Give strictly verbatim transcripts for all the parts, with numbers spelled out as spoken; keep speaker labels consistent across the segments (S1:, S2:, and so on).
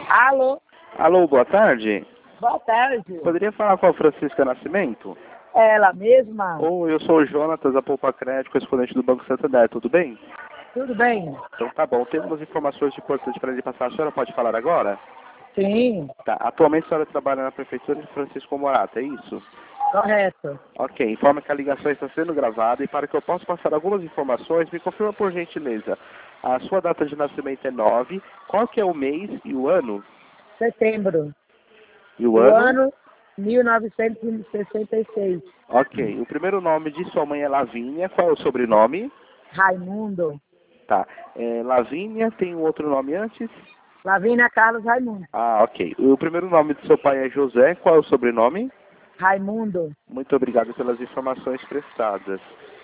S1: Alô?
S2: Alô, boa tarde.
S1: Boa tarde.
S2: Poderia falar com a Francisca Nascimento?
S1: É ela mesma?
S2: Ou eu sou o Jonatas, da Poupa Crédito, correspondente do Banco Santander, tudo bem?
S1: Tudo bem?
S2: Então tá bom, temos umas informações importantes para lhe passar. A senhora pode falar agora?
S1: Sim,
S2: Tá, atualmente a senhora trabalha na Prefeitura de Francisco Morato, é isso?
S1: correto.
S2: Ok, informa que a ligação está sendo gravada e para que eu possa passar algumas informações, me confirma por gentileza. A sua data de nascimento é nove, qual que é o mês e o ano?
S1: Setembro.
S2: E o
S1: O
S2: ano?
S1: ano mil novecentos e sessenta e seis.
S2: Ok, o primeiro nome de sua mãe é Lavínia, qual é o sobrenome?
S1: Raimundo.
S2: Tá, é, Lavínia tem um outro nome antes?
S1: Lavínia Carlos Raimundo.
S2: Ah, ok. O primeiro nome de seu pai é José, qual é o sobrenome?
S1: Raimundo.
S2: Muito obrigado pelas informações prestadas.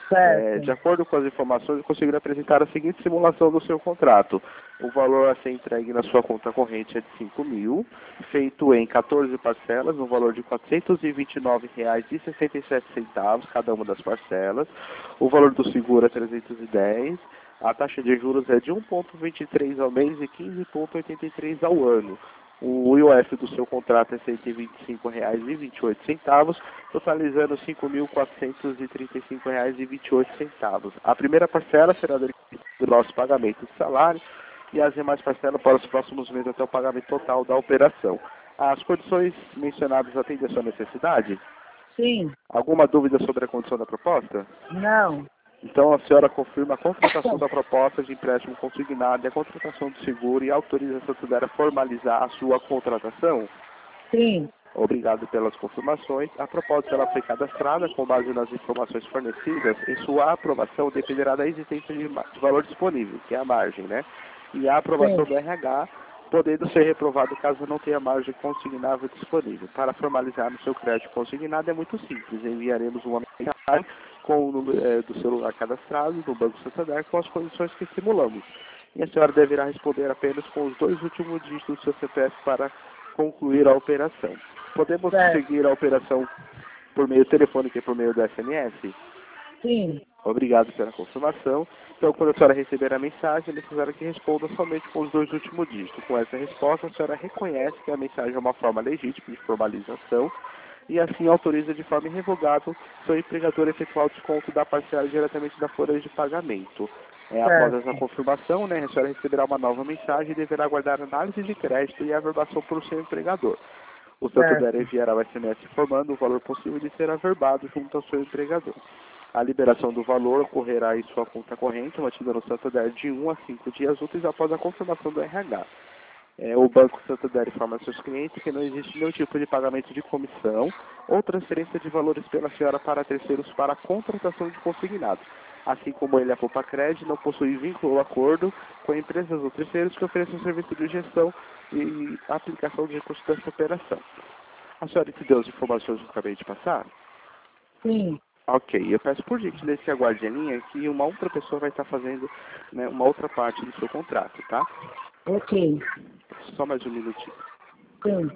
S2: É,
S1: Certo.
S2: de acordo com as informações, eu consigo apresentar a seguinte simulação do seu contrato. O valor a ser entregue na sua conta corrente é de cinco mil, feito em quatorze parcelas, no valor de quatrocentos e vinte e nove reais e sessenta e sete centavos cada uma das parcelas. O valor do seguro é trezentos e dez. A taxa de juros é de um vírgula vinte e três ao mês e quinze vírgula oitenta e três ao ano. O I O F do seu contrato é cento e vinte e cinco reais e vinte e oito centavos, totalizando cinco mil quatrocentos e trinta e cinco reais e vinte e oito centavos. A primeira parcela será do nosso pagamento de salário e as demais parcelas para os próximos meses até o pagamento total da operação. As condições mencionadas atendem a sua necessidade?
S1: Sim.
S2: Alguma dúvida sobre a condição da proposta?
S1: Não.
S2: Então a senhora confirma a contratação da proposta de empréstimo consignado e a contratação do seguro e autoriza a Santander a formalizar a sua contratação?
S1: Sim.
S2: Obrigado pelas confirmações. A proposta ela foi cadastrada com base nas informações fornecidas e sua aprovação dependerá da existência de, de valor disponível, que é a margem, né? E a aprovação
S1: Sim.
S2: do R H, podendo ser reprovado caso não tenha margem consignável disponível. Para formalizar no seu crédito consignado é muito simples. Enviaremos uma mensagem com o número eh, do celular cadastrado no Banco Santander com as condições que simulamos. E a senhora deverá responder apenas com os dois últimos dígitos do seu C P F para concluir a operação. Podemos
S1: Certo.
S2: seguir a operação por meio telefônico e por meio do S M S?
S1: Sim.
S2: Obrigado pela confirmação. Então, quando a senhora receber a mensagem, é necessário que responda somente com os dois últimos dígitos. Com essa resposta, a senhora reconhece que a mensagem é uma forma legítima de formalização e assim autoriza de forma irrevogável seu empregador a efetuar o desconto da parcela diretamente da folha de pagamento. É, após essa
S1: Certo.
S2: confirmação, né, a senhora receberá uma nova mensagem e deverá aguardar análise de crédito e averbação por seu empregador. O Santander
S1: Certo.
S2: enviará o S M S informando o valor possível de ser averbado junto ao seu empregador. A liberação do valor ocorrerá em sua conta corrente, mantida no Santander de um a cinco dias úteis após a confirmação do R H. É, o Banco Santander informa aos seus clientes que não existe nenhum tipo de pagamento de comissão ou transferência de valores pela senhora para terceiros para a contratação de consignado. Assim como ele, a Poupa Crédito, não possui vínculo ou acordo com empresas ou terceiros que ofereçam serviço de gestão e aplicação de recursos dessa operação. A senhora entendeu as informações que eu acabei de passar?
S1: Sim.
S2: Ok, eu peço por gentileza que aguarde a linha que uma outra pessoa vai estar fazendo, né, uma outra parte do seu contrato, tá?
S1: Ok.
S2: Só mais um minutinho.
S1: Sim.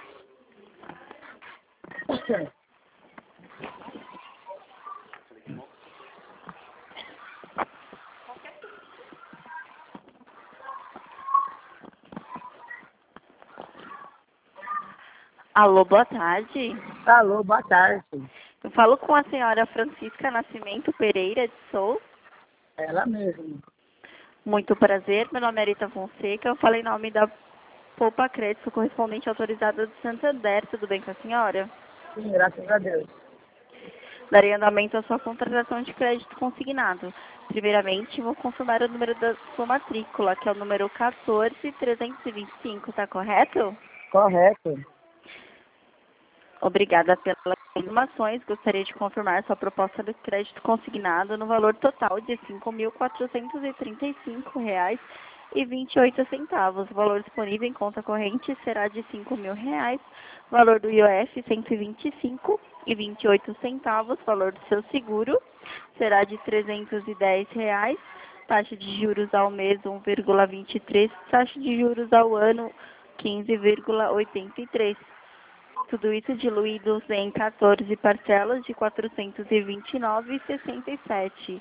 S3: Alô, boa tarde.
S1: Alô, boa tarde.
S3: Eu falo com a senhora Francisca Nascimento Pereira de Souza.
S1: Ela mesma.
S3: Muito prazer, meu nome é Arita Fonseca. Eu falei em nome da Poupa Crédito, correspondente autorizada do Santander. Tudo bem com a senhora?
S1: Sim, graças a Deus.
S3: Darei andamento à sua contratação de crédito consignado. Primeiramente, vou confirmar o número da sua matrícula, que é o número quatorze trezentos e vinte e cinco, está correto?
S1: Correto.
S3: Obrigada pelas informações. Gostaria de confirmar sua proposta de crédito consignado no valor total de cinco mil quatrocentos e trinta e cinco reais e vinte e oito centavos. O valor disponível em conta corrente será de cinco mil reais. Valor do I O F cento e vinte e cinco reais e vinte e oito centavos. Valor do seu seguro será de trezentos e dez reais. Taxa de juros ao mês um vírgula vinte e três. Taxa de juros ao ano quinze vírgula oitenta e três. Tudo isso diluídos em quatorze parcelas de quatrocentos e vinte e nove reais e sessenta e sete centavos.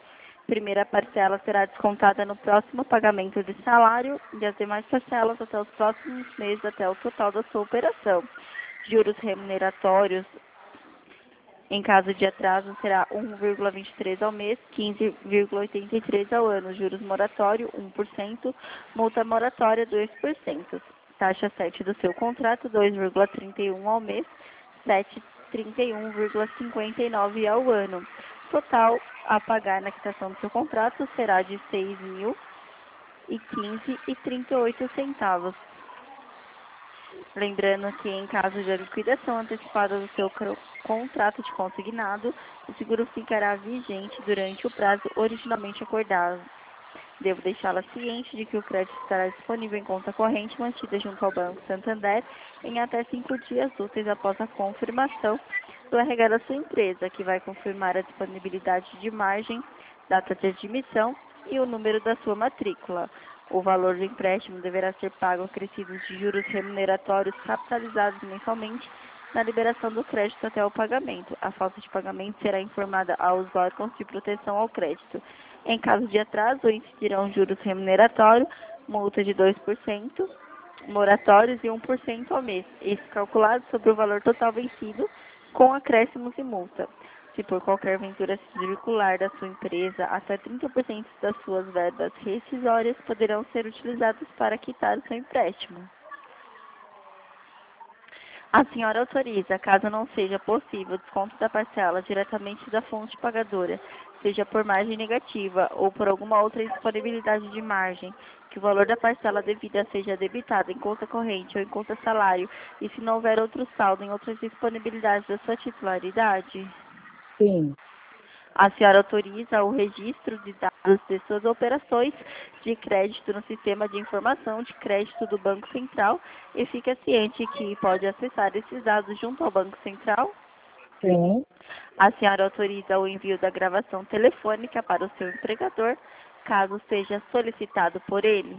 S3: Primeira parcela será descontada no próximo pagamento de salário e as demais parcelas até os próximos meses até o total da sua operação. Juros remuneratórios em caso de atraso será um vírgula vinte e três ao mês, quinze vírgula oitenta e três ao ano. Juros moratório um por cento, multa moratória dois por cento. Taxa sete do seu contrato dois vírgula trinta e um ao mês, sete vírgula trinta e um vírgula cinquenta e nove ao ano. Total a pagar na quitação do seu contrato será de seis mil e quinze reais e trinta e oito centavos. Lembrando que em caso de liquidação antecipada do seu contrato de consignado, o seguro ficará vigente durante o prazo originalmente acordado. Devo deixá-la ciente de que o crédito estará disponível em conta corrente mantida junto ao Banco Santander em até cinco dias úteis após a confirmação do R H da sua empresa, que vai confirmar a disponibilidade de margem, data de admissão e o número da sua matrícula. O valor do empréstimo deverá ser pago acrescidos de juros remuneratórios capitalizados mensalmente na liberação do crédito até o pagamento. A falta de pagamento será informada aos órgãos de proteção ao crédito. Em caso de atraso, incidirão juros remuneratórios, multa de dois por cento, moratórios e um por cento ao mês, isso calculado sobre o valor total vencido, com acréscimos e multa. Se por qualquer ventura circular da sua empresa, até trinta por cento das suas verbas rescisórias poderão ser utilizadas para quitar o seu empréstimo. A senhora autoriza, caso não seja possível o desconto da parcela diretamente da fonte pagadora, seja por margem negativa ou por alguma outra disponibilidade de margem, que o valor da parcela devida seja debitado em conta corrente ou em conta salário, e se não houver outro saldo em outras disponibilidades da sua titularidade?
S1: Sim.
S3: A senhora autoriza o registro de dados de suas operações de crédito no sistema de informação de crédito do Banco Central e fica ciente que pode acessar esses dados junto ao Banco Central?
S1: Sim.
S3: A senhora autoriza o envio da gravação telefônica para o seu empregador, caso seja solicitado por ele?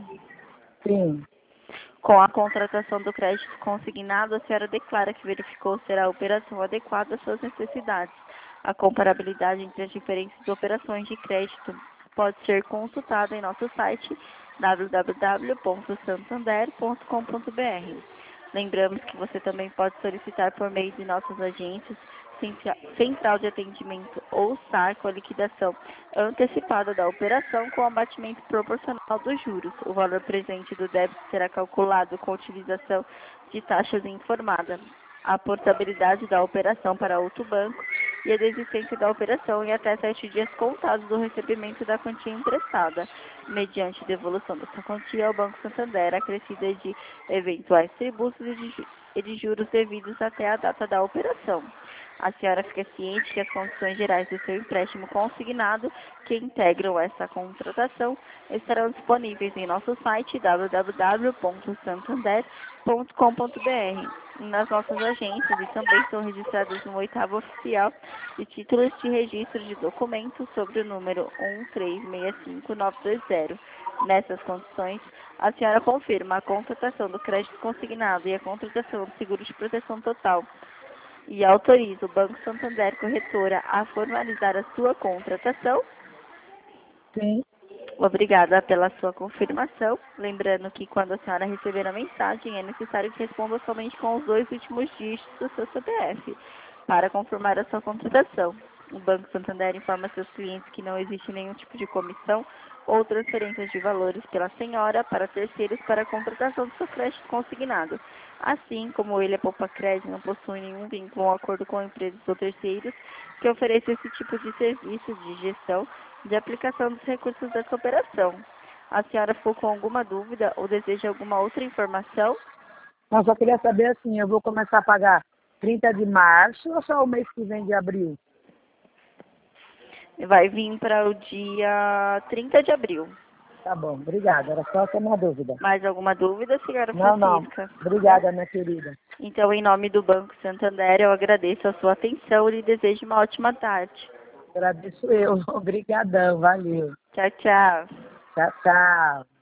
S1: Sim.
S3: Com a contratação do crédito consignado, a senhora declara que verificou ser a operação adequada às suas necessidades. A comparabilidade entre as diferentes operações de crédito pode ser consultada em nosso site w w w ponto santander ponto com ponto b r. Lembramos que você também pode solicitar por meio de nossas agências, Central de Atendimento ou S A R, com a liquidação antecipada da operação com abatimento proporcional dos juros. O valor presente do débito será calculado com a utilização de taxas informada, a portabilidade da operação para outro banco e a desistência da operação em até sete dias contados do recebimento da quantia emprestada, mediante devolução dessa quantia ao Banco Santander, acrescida de eventuais tributos e de, e de juros devidos até a data da operação. A senhora fica ciente que as condições gerais do seu empréstimo consignado, que integram essa contratação, estarão disponíveis em nosso site w w w ponto santander ponto com ponto b r. Nas nossas agências e também são registradas no oitavo oficial de títulos de registro de documentos sobre o número um três seis cinco nove dois zero. Nessas condições, a senhora confirma a contratação do crédito consignado e a contratação do seguro de proteção total e autoriza o Banco Santander Corretora a formalizar a sua contratação?
S1: Sim.
S3: Obrigada pela sua confirmação. Lembrando que quando a senhora receber a mensagem, é necessário que responda somente com os dois últimos dígitos do seu C P F para confirmar a sua contratação. O Banco Santander informa seus clientes que não existe nenhum tipo de comissão ou transferências de valores pela senhora para terceiros para a contratação do seu crédito consignado. Assim como ele, a Poupa Crédito, não possui nenhum vínculo ou acordo com empresas ou terceiros que ofereçam esse tipo de serviço de gestão de aplicação dos recursos dessa operação. A senhora ficou com alguma dúvida ou deseja alguma outra informação?
S1: Não, só queria saber assim, eu vou começar a pagar trinta de março ou só o mês que vem de abril?
S3: Vai vir para o dia trinta de abril.
S1: Tá bom, obrigada. Era só essa minha dúvida.
S3: Mais alguma dúvida, senhora
S1: Não, não.
S3: Francisca?
S1: Obrigada, minha querida.
S3: Então, em nome do Banco Santander, eu agradeço a sua atenção e lhe desejo uma ótima tarde.
S1: Agradeço eu. Obrigadão, valeu.
S3: Tchau, tchau.
S1: Tchau, tchau.